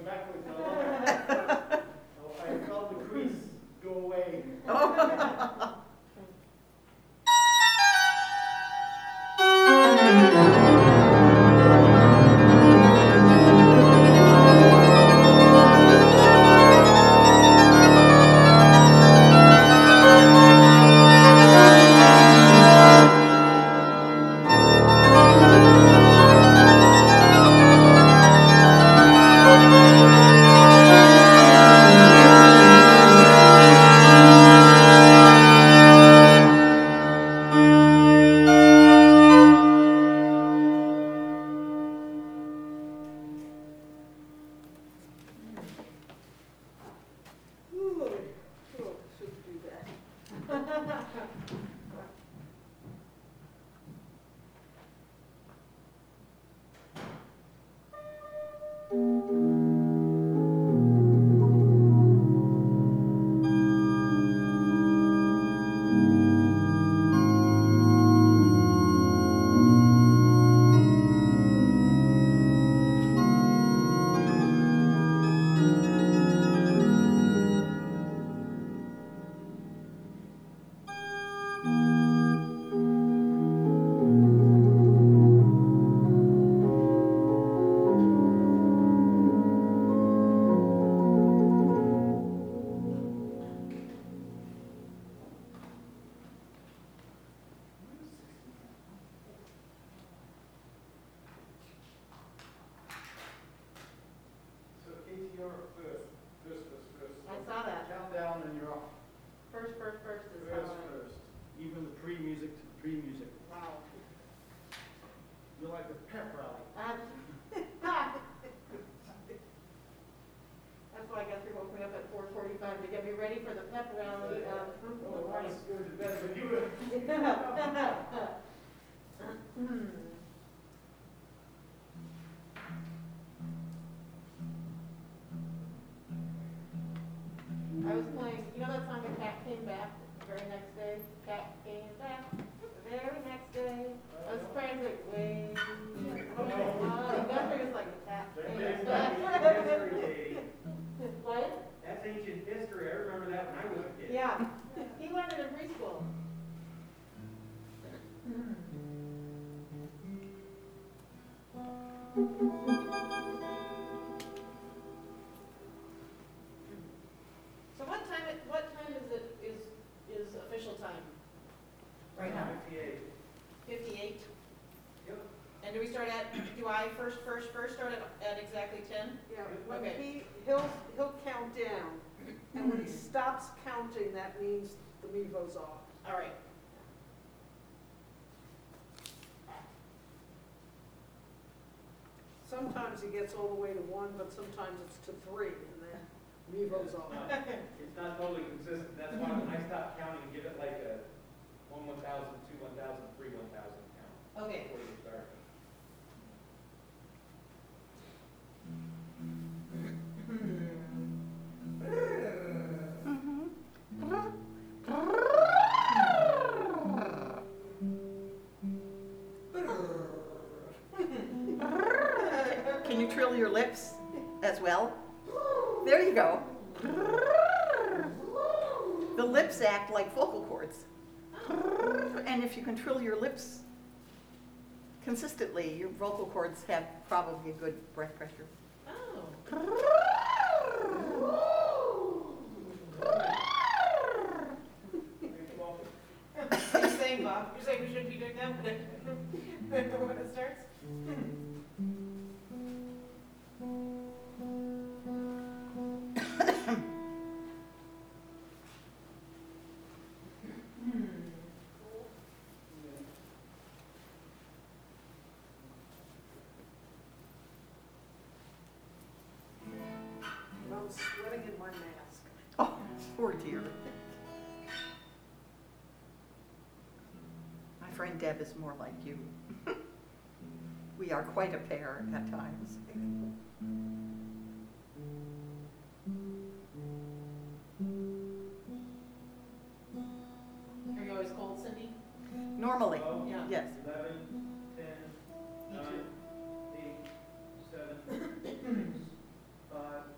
backwards. I love it. I felt the crease go away. I saw that. Countdown and you're off. First is First. Even the pre-music to the pre-music. Wow. You're like a pep rally. That's why I guess you woke me up at 4:45 to get me ready for the pep rally. Oh, I was going to bed with you. I was playing, you know that song, The Cat Came Back, the very next day? Cat came back, the very next day. I was playing like, wait. Nothing was like, the cat came back. What? That's ancient history. I remember that when I was a kid. Yeah. He learned it in preschool. So what time is official time? Right now? 58. 58? Yep. And do I first start at exactly 10? Yeah, when Okay. he'll count down, and when he stops counting, that means the Mevo's off. All right. Sometimes he gets all the way to 1, but sometimes it's to 3, and then Mevo's off. It's not totally consistent. That's why when I stop counting, give it like a 1 1,000, 2 1,000, 3 1,000 count. Okay. Before you start. Can you trill your lips as well? There you go. The lips act like vocal cords. And if you can trill your lips consistently, your vocal cords have probably a good breath pressure. Oh. You're saying, Bob, you're saying we shouldn't be doing that when it starts? And I'm sweating in my mask. Oh, poor dear. My friend Deb is more like you. We are quite a pair at times. Are you always cold, Cindy? Normally, Yeah. yes. 11, 10, Me 9, too. 8, 7, 6, 5,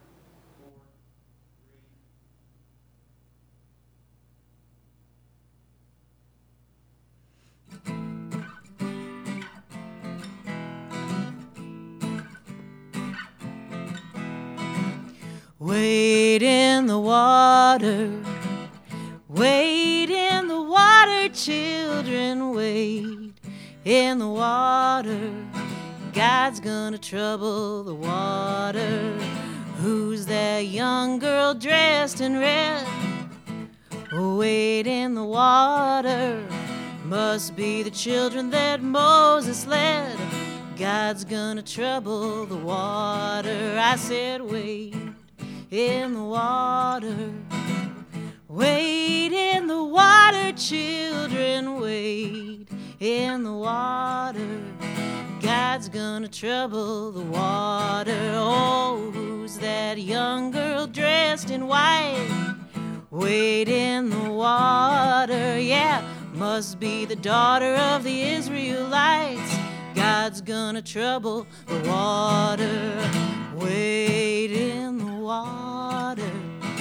Wade in the water, wade in the water, children, wade in the water. God's gonna trouble the water. Who's that young girl dressed in red? Wade in the water. Must be the children that Moses led. God's gonna trouble the water. I said wade in the water. Wade in the water, children, wade in the water. God's gonna trouble the water. Oh, who's that young girl dressed in white? Wade in the water, yeah, must be the daughter of the Israelites. God's gonna trouble the water. Wade in the water.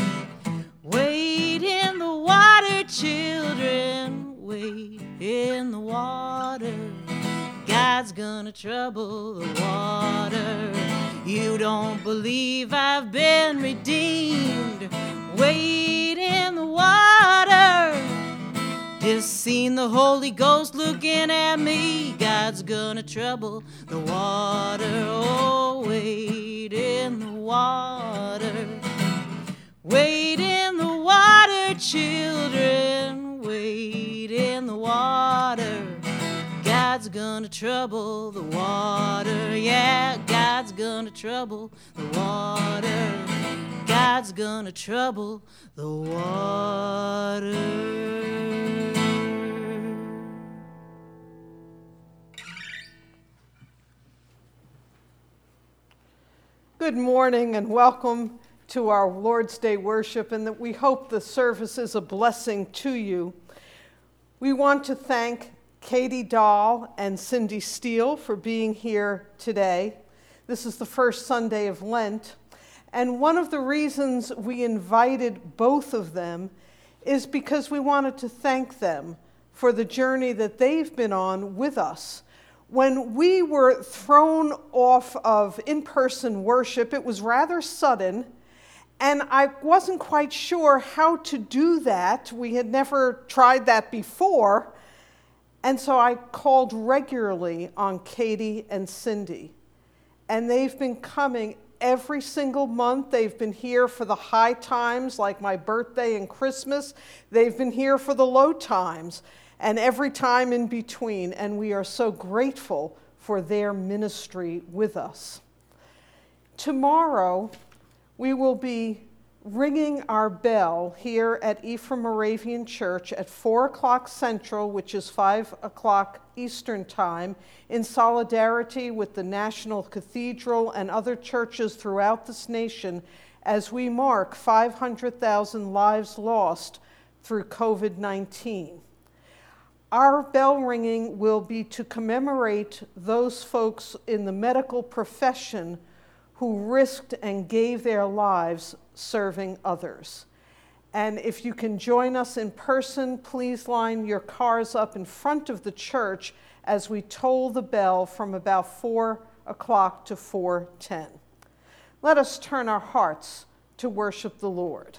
Wade in the water, children, wade in the water. God's gonna trouble the water. You don't believe I've been redeemed? Wade in the water. Just seen the Holy Ghost looking at me. God's gonna trouble the water. Oh, wade in the water. Wade in the water, children, wade in the water. God's gonna trouble the water. Yeah, God's gonna trouble the water. God's gonna trouble the water. Good morning and welcome to our Lord's Day worship, and that we hope the service is a blessing to you. We want to thank Katie Dahl and Cindy Steele for being here today. This is the first Sunday of Lent, and one of the reasons we invited both of them is because we wanted to thank them for the journey that they've been on with us. When we were thrown off of in-person worship, it was rather sudden, and I wasn't quite sure how to do that. We had never tried that before, and so I called regularly on Katie and Cindy, and they've been coming every single month. They've been here for the high times, like my birthday and Christmas. They've been here for the low times, and every time in between, and we are so grateful for their ministry with us. Tomorrow, we will be ringing our bell here at Ephraim Moravian Church at 4 o'clock Central, which is 5 o'clock Eastern Time, in solidarity with the National Cathedral and other churches throughout this nation as we mark 500,000 lives lost through COVID-19. Our bell ringing will be to commemorate those folks in the medical profession who risked and gave their lives serving others. And if you can join us in person, please line your cars up in front of the church as we toll the bell from about 4 o'clock to 4:10. Let us turn our hearts to worship the Lord.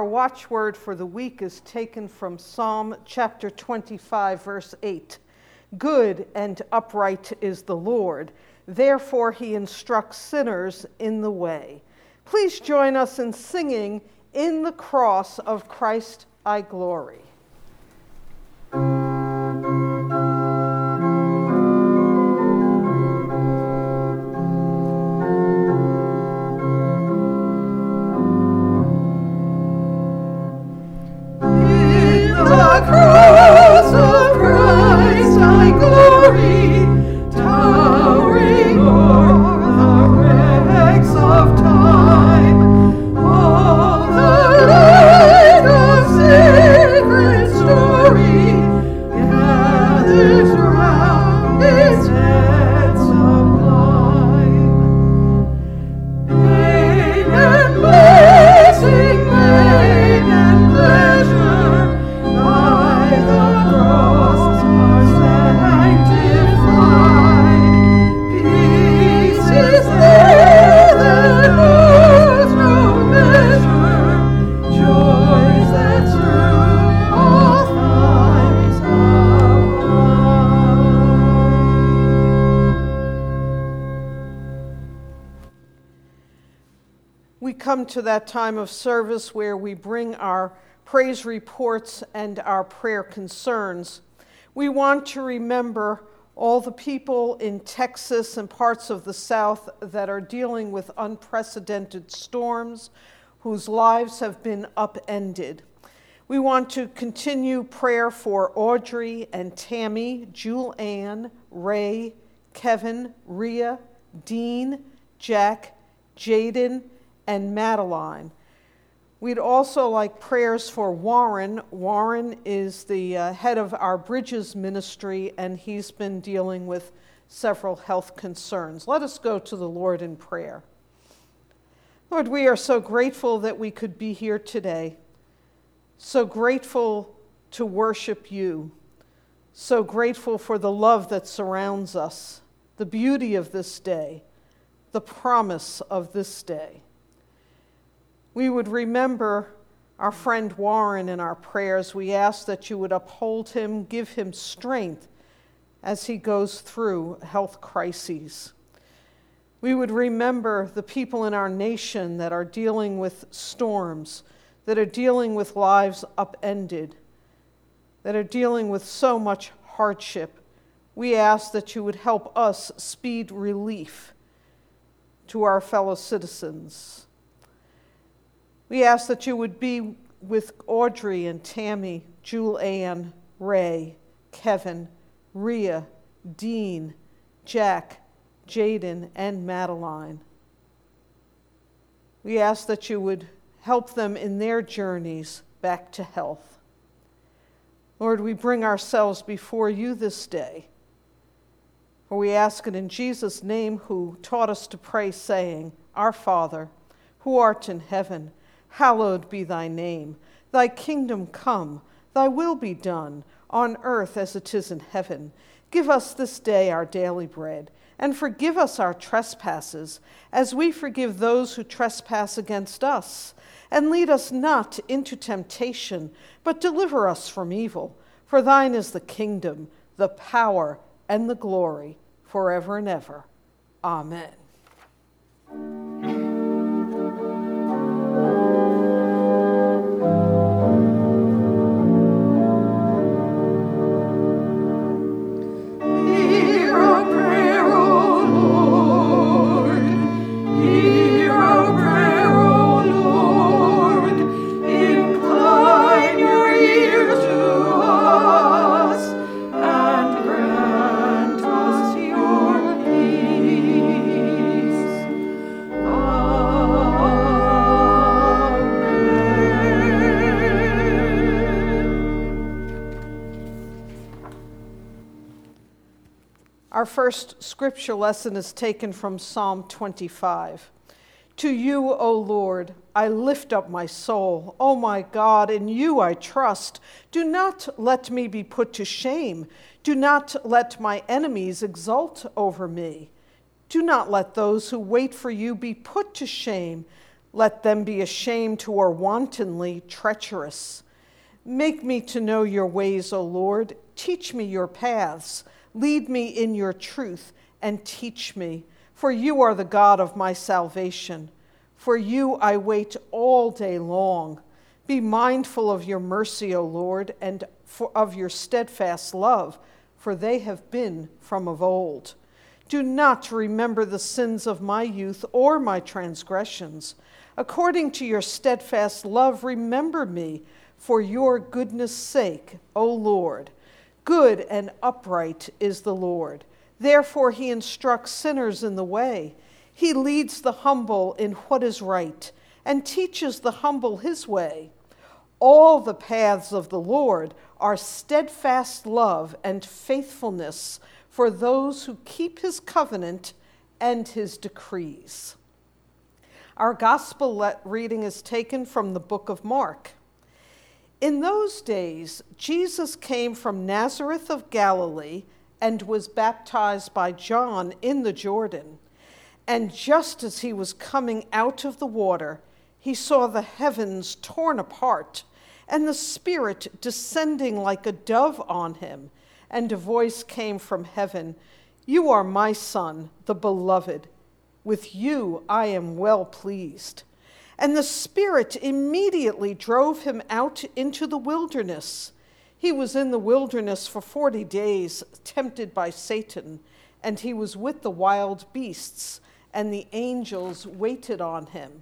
watchword for the week is taken from Psalm chapter 25, verse 8. Good and upright is the Lord, therefore he instructs sinners in the way. Please join us in singing "In the Cross of Christ I Glory." Cross of Christ I glory, towering o'er the wrecks of time. All the light of sacred story gathers round its head sublime. Pain and blessing, pain and pleasure, by the cross are sanctified. Peace is there that knows no measure, joys that through all times abide. We come to that time of service where we bring our praise reports and our prayer concerns. We want to remember all the people in Texas and parts of the South that are dealing with unprecedented storms, whose lives have been upended. We want to continue prayer for Audrey and Tammy, Jewel Ann, Ray, Kevin, Rhea, Dean, Jack, Jaden, and Madeline. We'd also like prayers for Warren. Warren is the head of our Bridges ministry, and he's been dealing with several health concerns. Let us go to the Lord in prayer. Lord, we are so grateful that we could be here today, so grateful to worship you, so grateful for the love that surrounds us, the beauty of this day, the promise of this day. We would remember our friend Warren in our prayers. We ask that you would uphold him, give him strength as he goes through health crises. We would remember the people in our nation that are dealing with storms, that are dealing with lives upended, that are dealing with so much hardship. We ask that you would help us speed relief to our fellow citizens. We ask that you would be with Audrey and Tammy, Jewel Ann, Ray, Kevin, Rhea, Dean, Jack, Jaden, and Madeline. We ask that you would help them in their journeys back to health. Lord, we bring ourselves before you this day, for we ask it in Jesus' name, who taught us to pray, saying, Our Father, who art in heaven, hallowed be thy name. Thy kingdom come, thy will be done, on earth as it is in heaven. Give us this day our daily bread, and forgive us our trespasses, as we forgive those who trespass against us. And lead us not into temptation, but deliver us from evil. For thine is the kingdom, the power, and the glory, forever and ever. Amen. Our first scripture lesson is taken from Psalm 25. To you, O Lord, I lift up my soul. O my God, in you I trust. Do not let me be put to shame. Do not let my enemies exult over me. Do not let those who wait for you be put to shame. Let them be ashamed who are wantonly treacherous. Make me to know your ways, O Lord. Teach me your paths. Lead me in your truth and teach me. For you are the God of my salvation. For you I wait all day long. Be mindful of your mercy, O Lord, and of your steadfast love, for they have been from of old. Do not remember the sins of my youth or my transgressions. According to your steadfast love, remember me for your goodness' sake, O Lord. Good and upright is the Lord. Therefore he instructs sinners in the way. He leads the humble in what is right and teaches the humble his way. All the paths of the Lord are steadfast love and faithfulness for those who keep his covenant and his decrees. Our gospel reading is taken from the book of Mark. In those days, Jesus came from Nazareth of Galilee and was baptized by John in the Jordan. And just as he was coming out of the water, he saw the heavens torn apart and the Spirit descending like a dove on him. And a voice came from heaven, "You are my Son, the beloved. With you I am well pleased." And the Spirit immediately drove him out into the wilderness. He was in the wilderness for 40 days, tempted by Satan, and he was with the wild beasts, and the angels waited on him.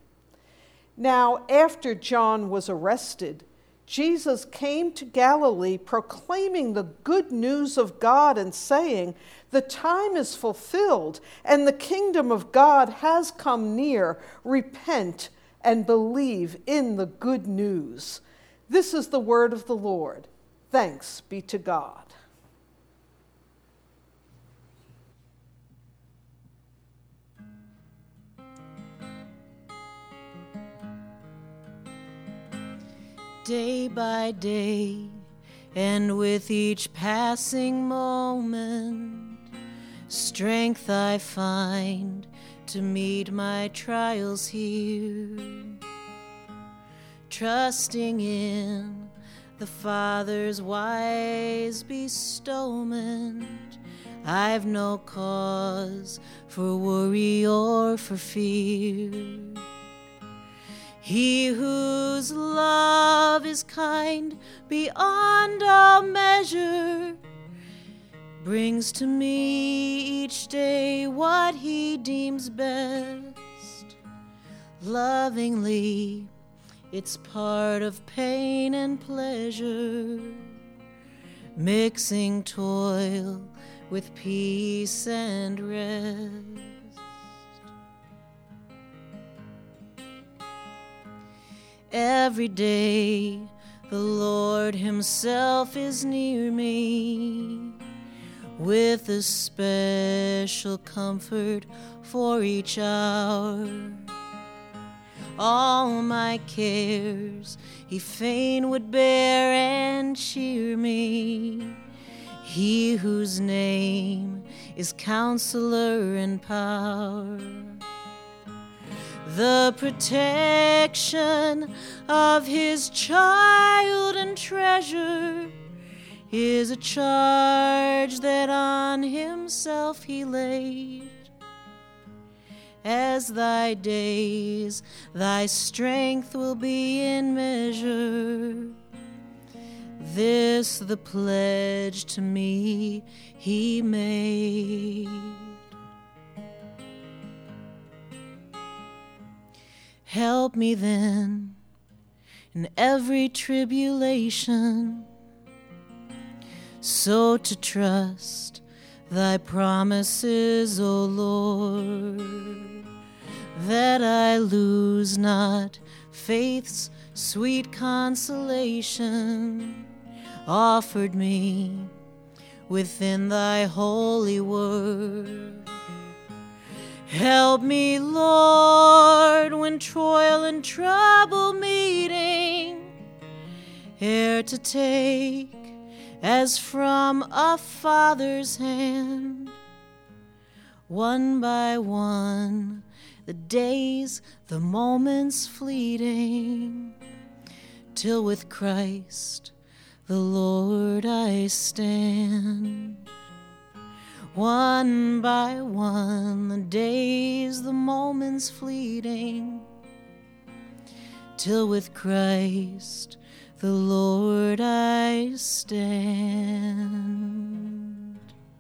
Now, after John was arrested, Jesus came to Galilee proclaiming the good news of God and saying, "The time is fulfilled, and the kingdom of God has come near. Repent and believe in the good news." This is the word of the Lord. Thanks be to God. Day by day, and with each passing moment, strength I find to meet my trials here. Trusting in the Father's wise bestowment, I've no cause for worry or for fear. He whose love is kind beyond all measure brings to me each day what he deems best. Lovingly, it's part of pain and pleasure, mixing toil with peace and rest. Every day the Lord himself is near me, with a special comfort for each hour. All my cares he fain would bear and cheer me, he whose name is Counselor and Power. The protection of his child and treasure is a charge that on himself he laid. As thy days, thy strength will be in measure. This the pledge to me he made. Help me then in every tribulation, so to trust thy promises, O Lord, that I lose not faith's sweet consolation offered me within thy holy word. Help me, Lord, when toil and trouble meeting, ere to take as from a father's hand, one by one, the days, the moments fleeting, till with Christ the Lord I stand. One by one, the days, the moments fleeting, till with Christ the Lord I stand.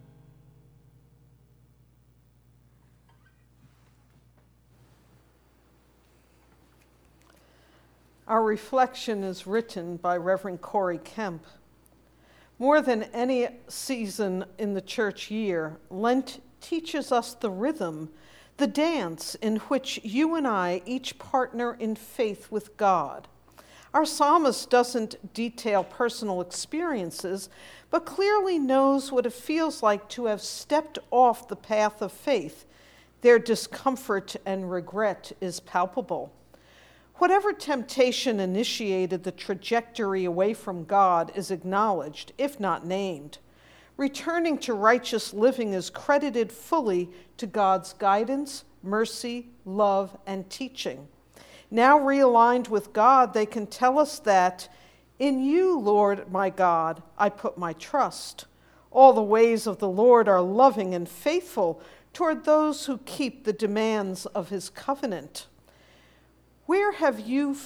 Our reflection is written by Reverend Corey Kemp. More than any season in the church year, Lent teaches us the rhythm, the dance in which you and I each partner in faith with God. Our psalmist doesn't detail personal experiences, but clearly knows what it feels like to have stepped off the path of faith. Their discomfort and regret is palpable. Whatever temptation initiated the trajectory away from God is acknowledged, if not named. Returning to righteous living is credited fully to God's guidance, mercy, love, and teaching. Now realigned with God, they can tell us that, in you, Lord my God, I put my trust. All the ways of the Lord are loving and faithful toward those who keep the demands of his covenant. Where have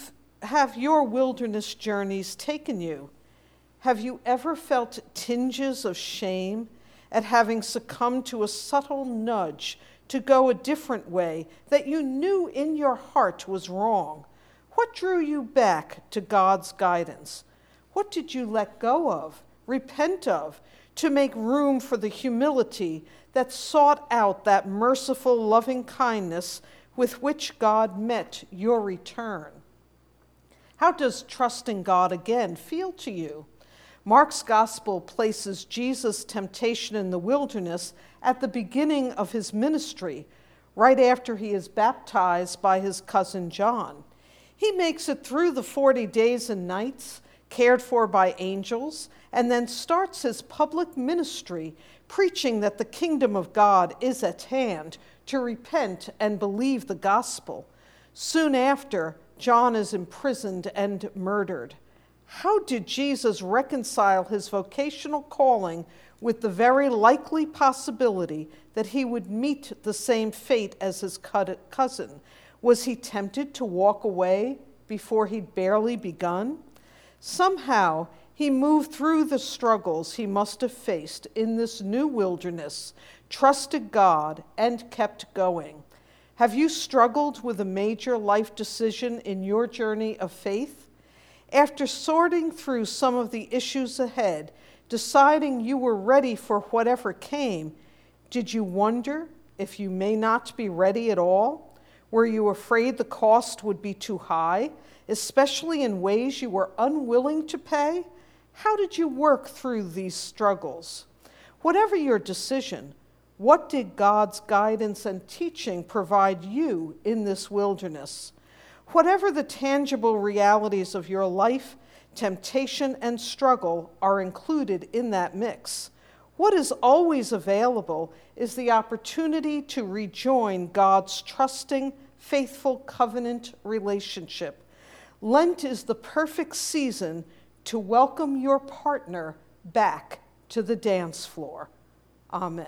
your wilderness journeys taken you? Have you ever felt tinges of shame at having succumbed to a subtle nudge to go a different way that you knew in your heart was wrong? What drew you back to God's guidance? What did you let go of, repent of, to make room for the humility that sought out that merciful loving kindness with which God met your return? How does trusting God again feel to you? Mark's gospel places Jesus' temptation in the wilderness at the beginning of his ministry, right after he is baptized by his cousin John. He makes it through the 40 days and nights, cared for by angels, and then starts his public ministry, preaching that the kingdom of God is at hand, to repent and believe the gospel. Soon after, John is imprisoned and murdered. How did Jesus reconcile his vocational calling with the very likely possibility that he would meet the same fate as his cousin? Was he tempted to walk away before he'd barely begun? Somehow, he moved through the struggles he must have faced in this new wilderness, trusted God, and kept going. Have you struggled with a major life decision in your journey of faith? After sorting through some of the issues ahead, deciding you were ready for whatever came, did you wonder if you may not be ready at all? Were you afraid the cost would be too high, especially in ways you were unwilling to pay? How did you work through these struggles? Whatever your decision, what did God's guidance and teaching provide you in this wilderness? Whatever the tangible realities of your life, temptation and struggle are included in that mix. What is always available is the opportunity to rejoin God's trusting, faithful covenant relationship. Lent is the perfect season to welcome your partner back to the dance floor. Amen.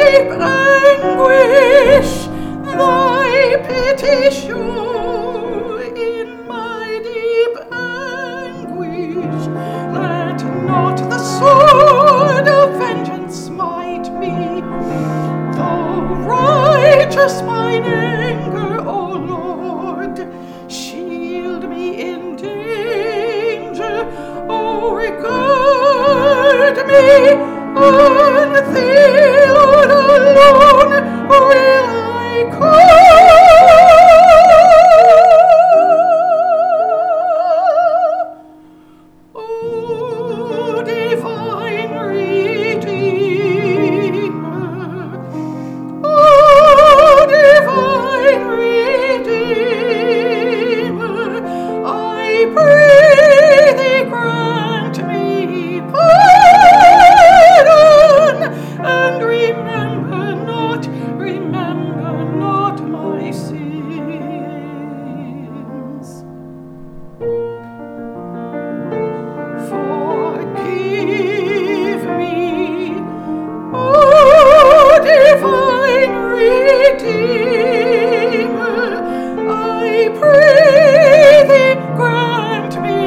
deep anguish, thy pity show. In my deep anguish, let not the sword of vengeance smite me. Though righteous mine anger, O Lord, shield me in danger. O regard me, on thee, Lord, alone will I call. O divine Redeemer, O divine Redeemer, I pray thee grant me pardon, and remember not my sins. Forgive me, O divine Redeemer, I pray thee grant me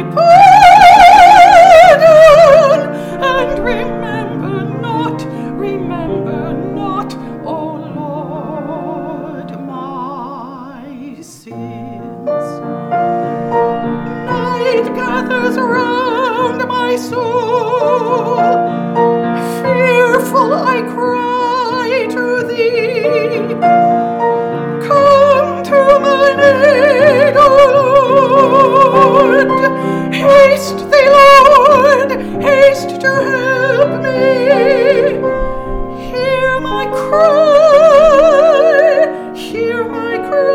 pardon, and remember not, O Lord, my sins. Night gathers round my soul, fearful I cry to thee. Come to mine aid, O Lord. Haste thee, Lord, haste to help me. Hear my cry, hear my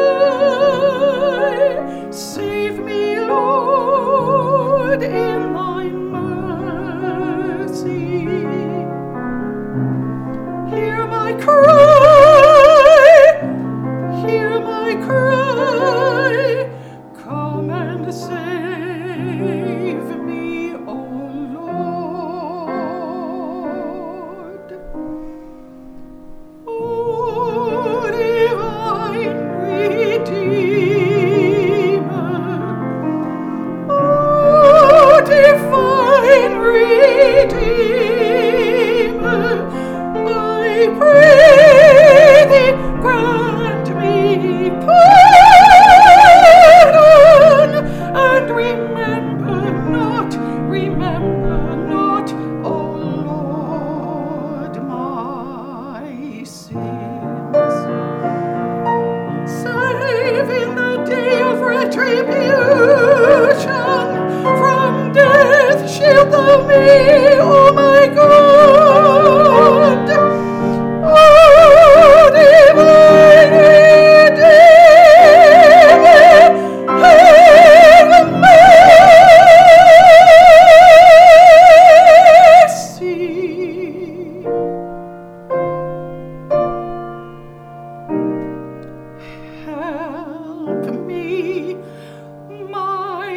cry. Save me, Lord, in thy mercy. Hear my cry, hear my cry. Come and save me, O Lord. O divine Redeemer, O divine Redeemer, I pray thee grant me pardon, and remember not, O Lord, my sins. Save in the day of retribution, from death shield thou me, O my God. O divine Redeemer, have mercy. Help me, my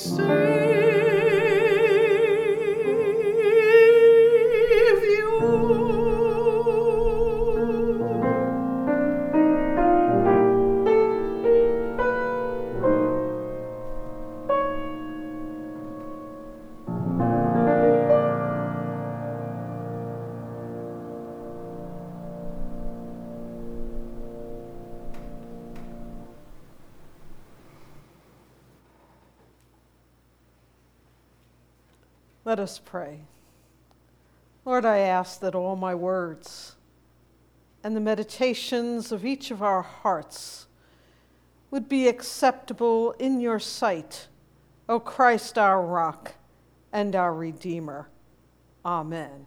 Let us pray. Lord, I ask that all my words and the meditations of each of our hearts would be acceptable in your sight, O Christ, our rock and our Redeemer. Amen.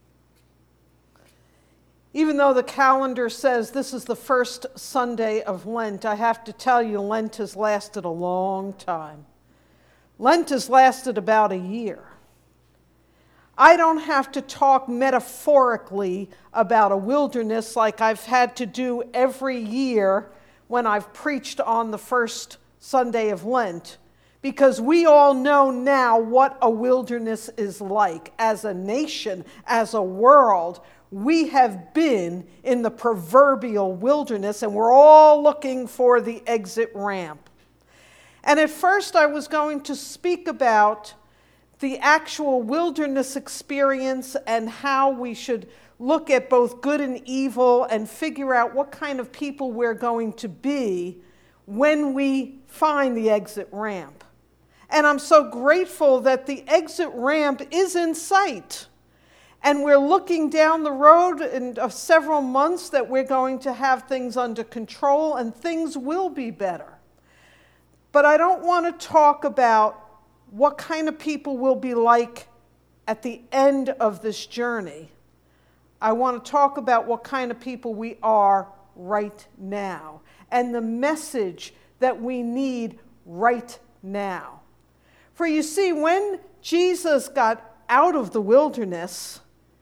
Even though the calendar says this is the first Sunday of Lent, I have to tell you, Lent has lasted a long time. Lent has lasted about a year. I don't have to talk metaphorically about a wilderness like I've had to do every year when I've preached on the first Sunday of Lent, because we all know now what a wilderness is like as a nation, as a world. We have been in the proverbial wilderness, and we're all looking for the exit ramp. And at first I was going to speak about the actual wilderness experience and how we should look at both good and evil and figure out what kind of people we're going to be when we find the exit ramp. And I'm so grateful that the exit ramp is in sight. And we're looking down the road in several months that we're going to have things under control and things will be better. But I don't want to talk about what kind of people we'll be like at the end of this journey. I want to talk about what kind of people we are right now and the message that we need right now. For you see, when Jesus got out of the wilderness,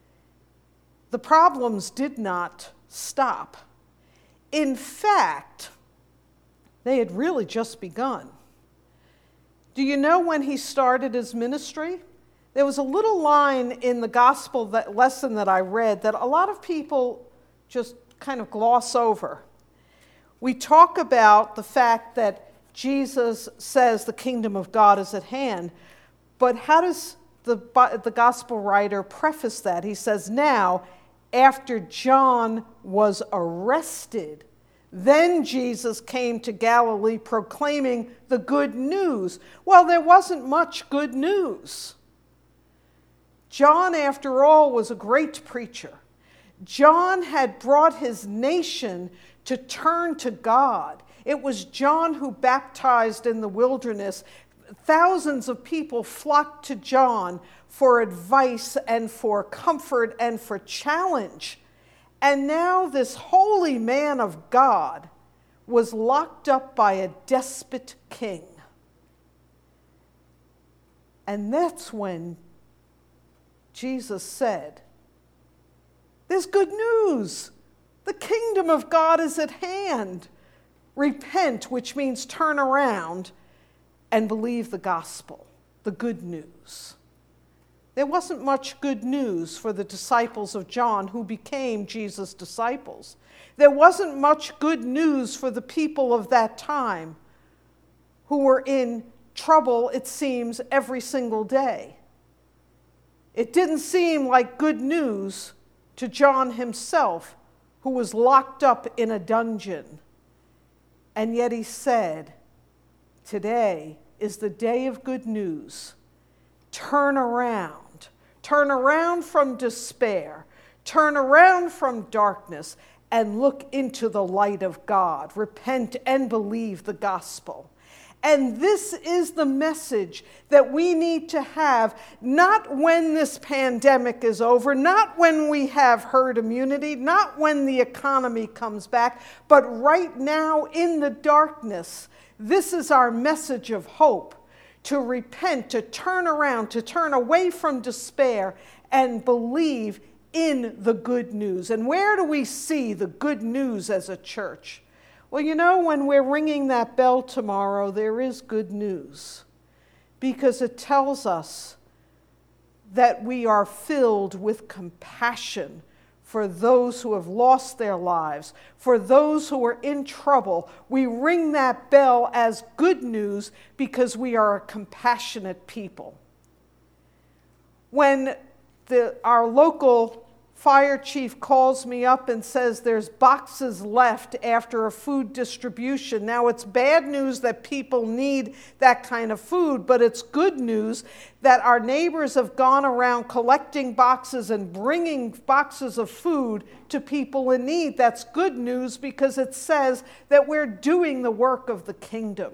the problems did not stop. In fact, they had really just begun. Do you know when he started his ministry? There was a little line in the gospel lesson that I read that a lot of people just kind of gloss over. We talk about the fact that Jesus says the kingdom of God is at hand, but how does the gospel writer preface that? He says, now, after John was arrested, then Jesus came to Galilee proclaiming the good news. Well, there wasn't much good news. John, after all, was a great preacher. John had brought his nation to turn to God. It was John who baptized in the wilderness. Thousands of people flocked to John for advice and for comfort and for challenge. And now this holy man of God was locked up by a despot king. And that's when Jesus said, there's good news. The kingdom of God is at hand. Repent, which means turn around and believe the gospel, the good news. There wasn't much good news for the disciples of John who became Jesus' disciples. There wasn't much good news for the people of that time who were in trouble, it seems, every single day. It didn't seem like good news to John himself, who was locked up in a dungeon. And yet he said, today is the day of good news. Turn around. Turn around from despair. Turn around from darkness and look into the light of God. Repent and believe the gospel. And this is the message that we need to have, not when this pandemic is over, not when we have herd immunity, not when the economy comes back, but right now in the darkness. This is our message of hope. To repent, to turn around, to turn away from despair and believe in the good news. And where do we see the good news as a church? Well, you know, when we're ringing that bell tomorrow, there is good news because it tells us that we are filled with compassion for those who have lost their lives, for those who are in trouble. We ring that bell as good news because we are a compassionate people. When our local fire chief calls me up and says there's boxes left after a food distribution. Now, it's bad news that people need that kind of food, but it's good news that our neighbors have gone around collecting boxes and bringing boxes of food to people in need. That's good news because it says that we're doing the work of the kingdom.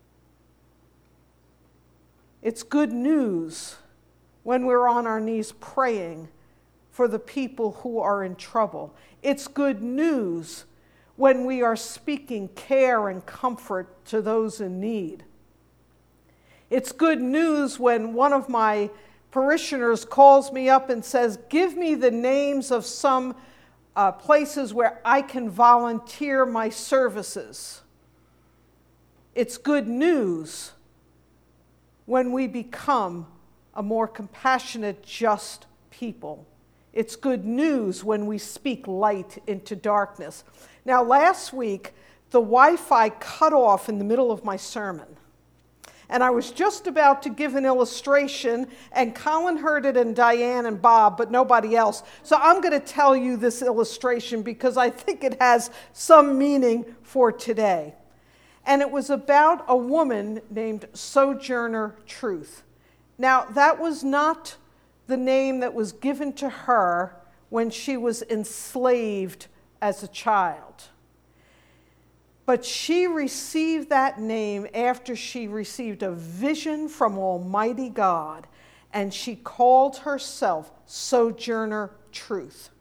It's good news when we're on our knees praying for the people who are in trouble. It's good news when we are speaking care and comfort to those in need. It's good news when one of my parishioners calls me up and says, give me the names of some places where I can volunteer my services. It's good news when we become a more compassionate, just people. It's good news when we speak light into darkness. Now, last week, the Wi-Fi cut off in the middle of my sermon. And I was just about to give an illustration, and Colin heard it, and Diane and Bob, but nobody else. So I'm going to tell you this illustration because I think it has some meaning for today. And it was about a woman named Sojourner Truth. Now, that was not the name that was given to her when she was enslaved as a child. But she received that name after she received a vision from Almighty God, and she called herself Sojourner Truth.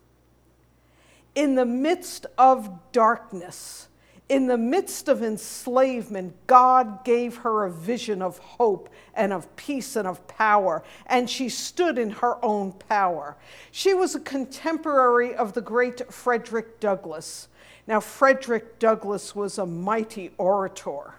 In the midst of darkness, in the midst of enslavement, God gave her a vision of hope and of peace and of power, and she stood in her own power. She was a contemporary of the great Frederick Douglass. Now, Frederick Douglass was a mighty orator.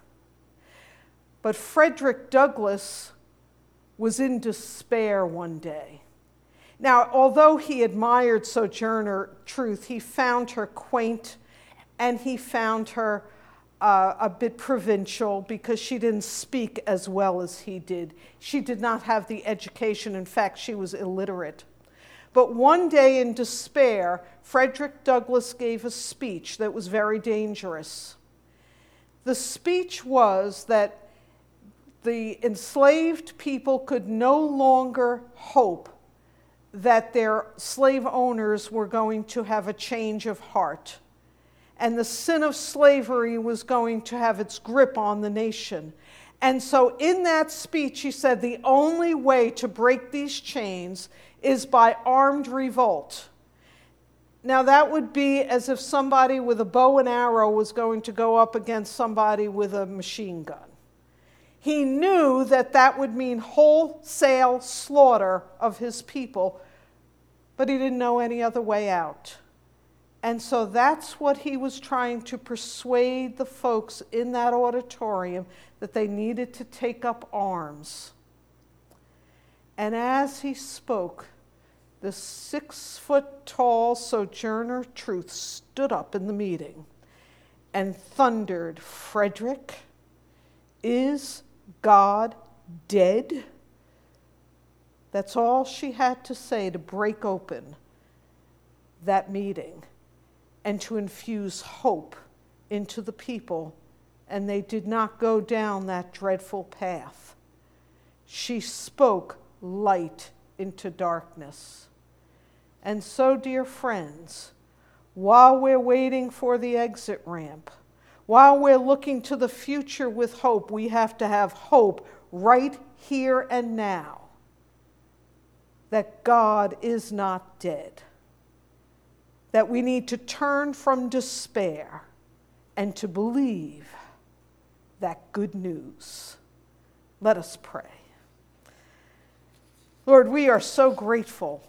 But Frederick Douglass was in despair one day. Now, although he admired Sojourner Truth, he found her quaint and he found her a bit provincial because she didn't speak as well as he did. She did not have the education. In fact, she was illiterate. But one day in despair, Frederick Douglass gave a speech that was very dangerous. The speech was that the enslaved people could no longer hope that their slave owners were going to have a change of heart. And the sin of slavery was going to have its grip on the nation. And so in that speech, he said the only way to break these chains is by armed revolt. Now that would be as if somebody with a bow and arrow was going to go up against somebody with a machine gun. He knew that that would mean wholesale slaughter of his people, but he didn't know any other way out. And so that's what he was trying to persuade the folks in that auditorium, that they needed to take up arms. And as he spoke, the 6-foot-tall Sojourner Truth stood up in the meeting and thundered, "Frederick, is God dead?" That's all she had to say to break open that meeting and to infuse hope into the people, and they did not go down that dreadful path. She spoke light into darkness. And so, dear friends, while we're waiting for the exit ramp, while we're looking to the future with hope, we have to have hope right here and now that God is not dead, that we need to turn from despair and to believe that good news. Let us pray. Lord, we are so grateful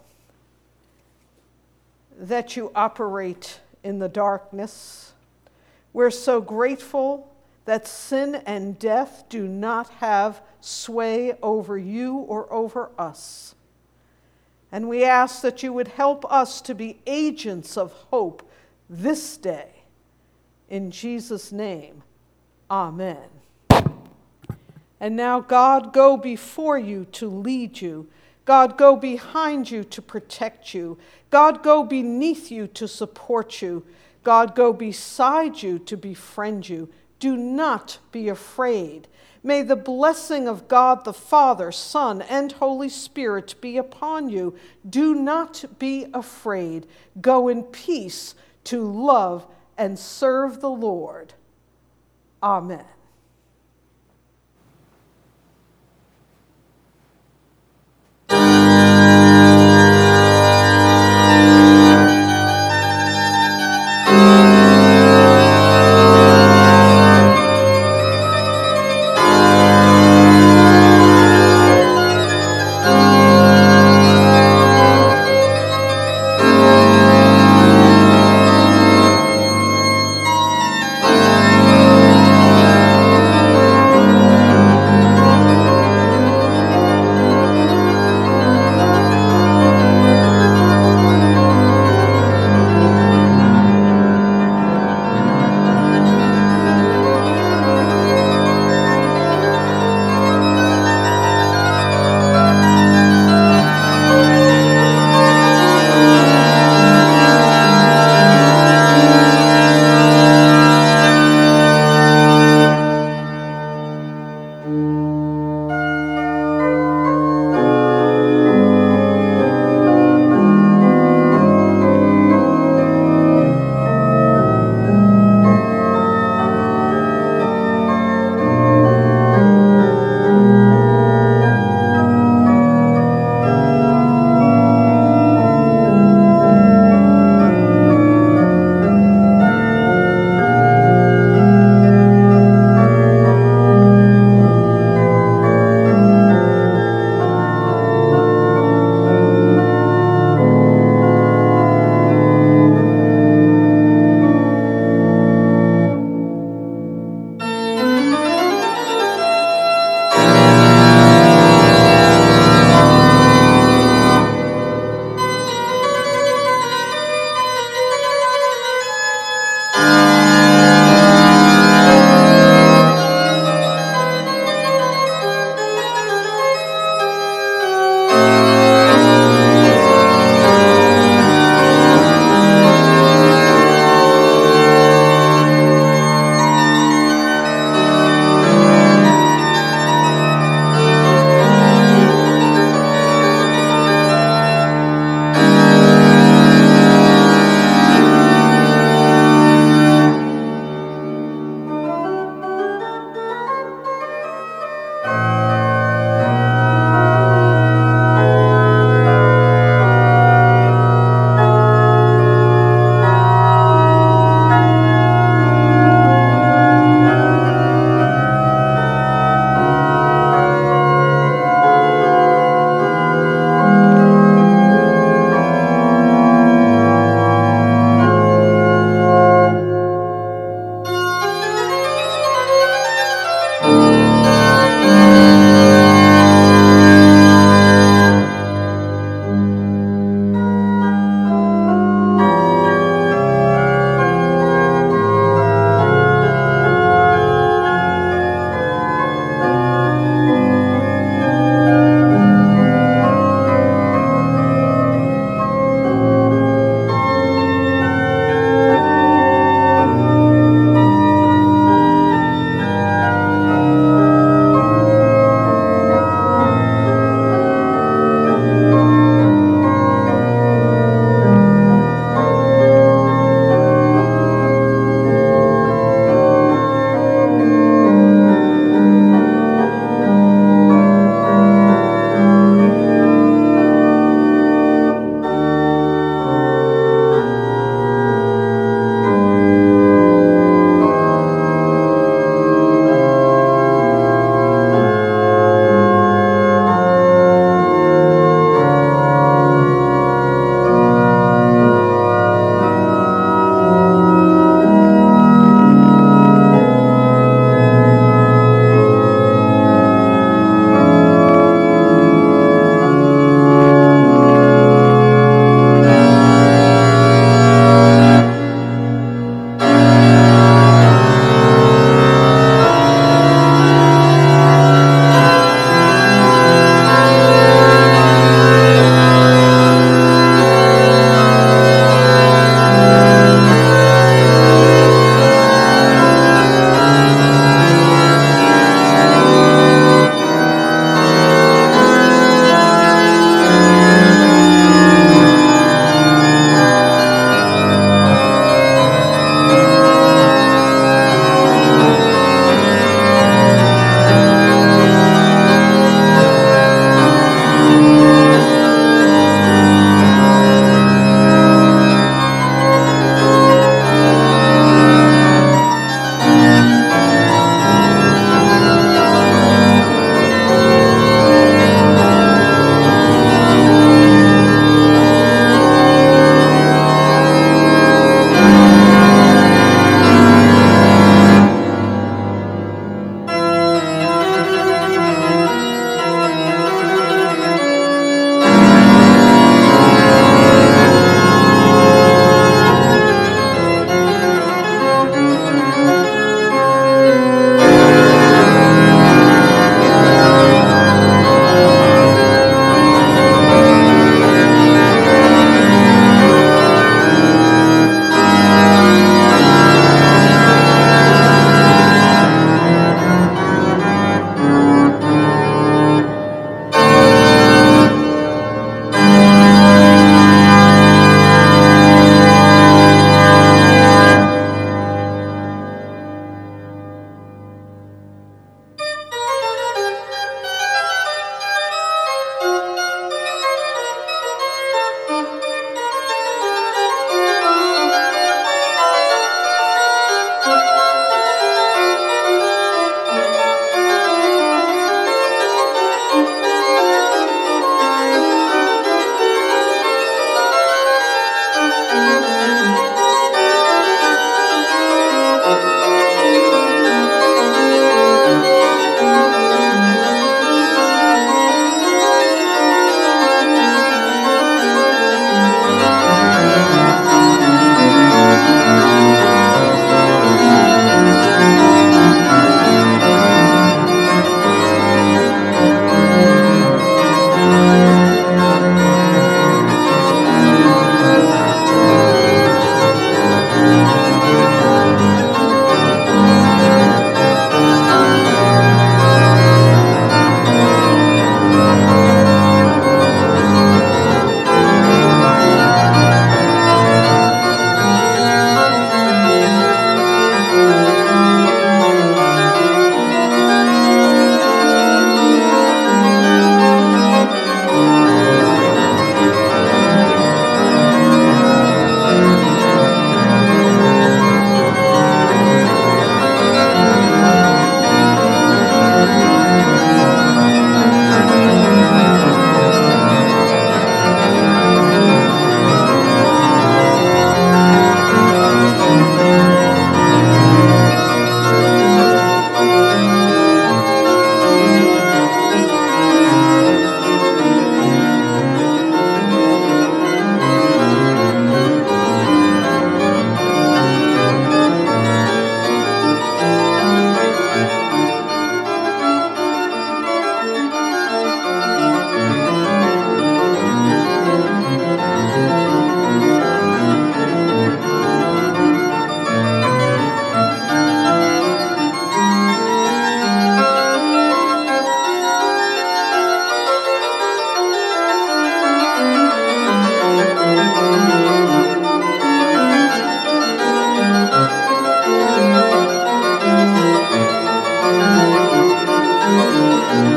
that you operate in the darkness. We're so grateful that sin and death do not have sway over you or over us. And we ask that you would help us to be agents of hope this day. In Jesus' name, amen. And now, God, go before you to lead you. God, go behind you to protect you. God, go beneath you to support you. God, go beside you to befriend you. Do not be afraid. May the blessing of God the Father, Son, and Holy Spirit be upon you. Do not be afraid. Go in peace to love and serve the Lord. Amen.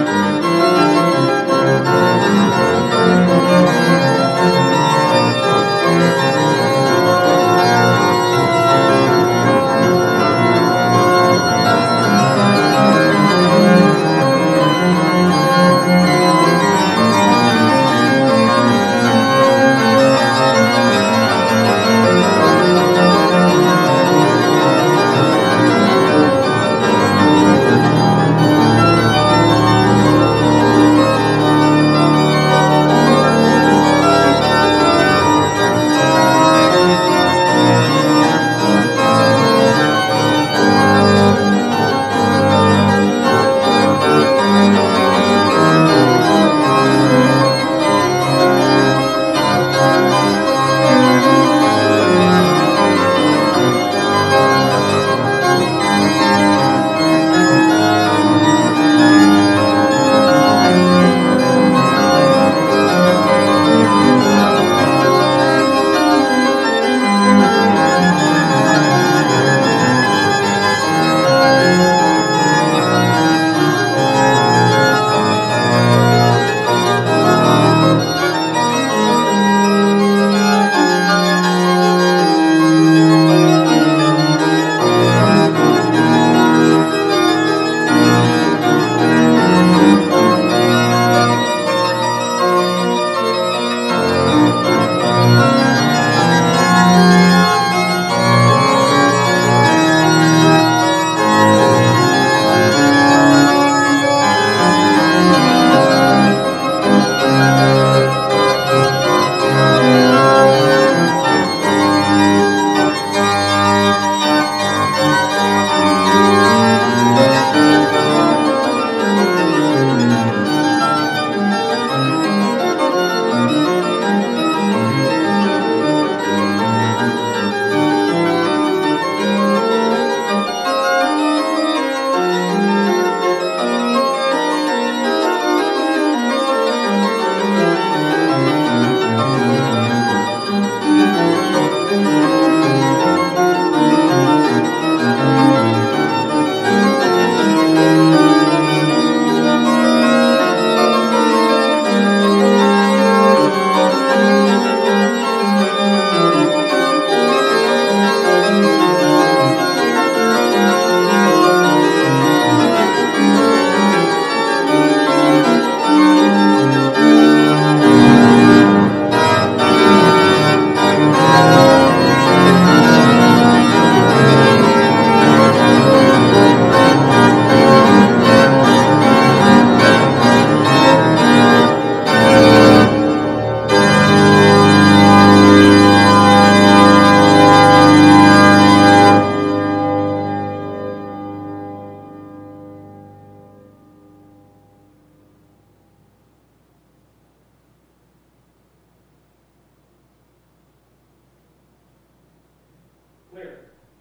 Clear.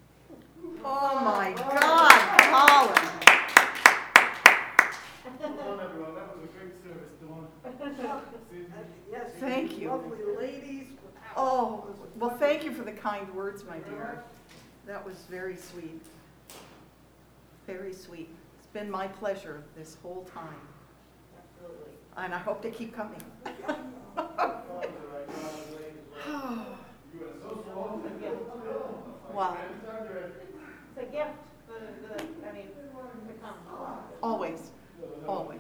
Oh my God, Colin. Well done, everyone. That was a great service, Dawn. Yes. Thank you. Lovely ladies. Oh, well, thank you for the kind words, my dear. That was very sweet. Very sweet. It's been my pleasure this whole time, Absolutely. and I hope they keep coming. Wow, It's a gift, to come. always, always.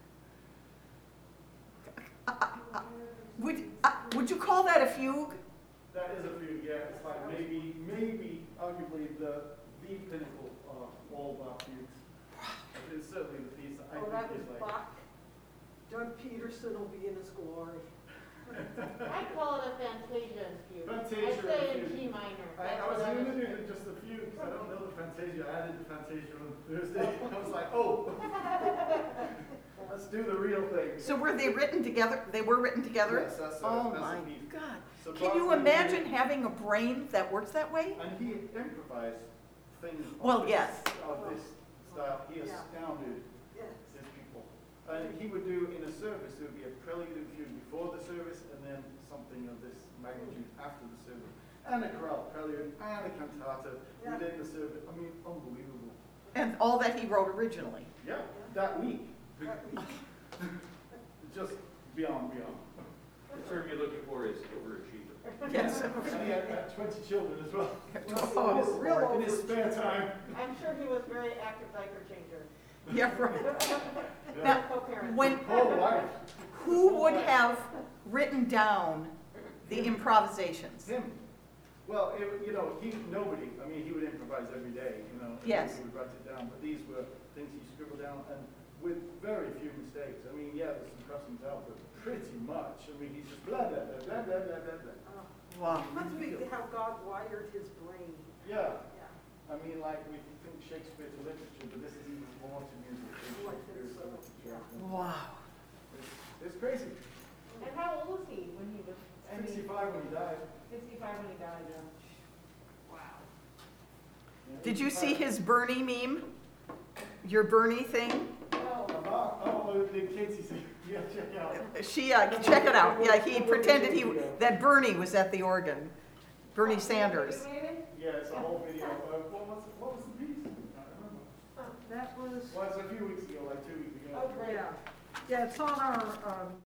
Would you call that a fugue? That is a fugue, yeah. It's like maybe, arguably the pinnacle of all Bach fugues. It's certainly the piece that I That think was is like. Bach. Doug Peterson will be in his glory. I call it a Fantasia fugue. Fantasia I say fugue. in G minor. I That's was what I going to do just a few because I don't know the Fantasia. I added the Fantasia on Thursday. I was like, oh, let's do the real thing. So were they written together? They were written together? Yes, that's Oh that's my a piece. God. So Can you Bach imagine having a brain that works that way? And he improvised things Well, of yes. this style. He astounded his people. And he would do in a service, there would be a prelude and fugue before the service and then something of this magnitude after the service. And a chorale prelude and a cantata within the service. I mean, unbelievable. And all that he wrote originally. Yeah, that week. Just beyond. The term you're looking for is overachiever. Yes. And he had 20 children as well. Oh, real in his spare time. I'm sure he was very active diaper changer. Yeah, right. Yeah. Now, Co-parent. when, Whole life. who would have written down the improvisations? Him. Well, nobody, I mean, he would improvise every day, Yes. He would write it down, but these were things he scribbled down, and with very few mistakes. I mean, yeah, there's some crossings out, but pretty much, I mean, he's just blah, blah, blah, blah, blah, blah, blah, blah. Wow. Must be how God wired his brain. Yeah, Yeah. I mean, like, we think Shakespeare to literature, but this is even more to music. Oh, I think so, yeah. Wow. It's crazy. And how old was he when he was, 65 when he died. 65 when he died, yeah. Wow. Yeah, Did you see 85. his Bernie meme? Your Bernie thing? Oh, The Casey thing. Yeah, check out. She, check it out. Yeah, he pretended that Bernie was at the organ. Bernie Sanders. Yeah, it's a whole video. What was the piece? I don't remember. That was, Well, it's a few weeks ago, like 2 weeks ago. oh, great. yeah, it's on our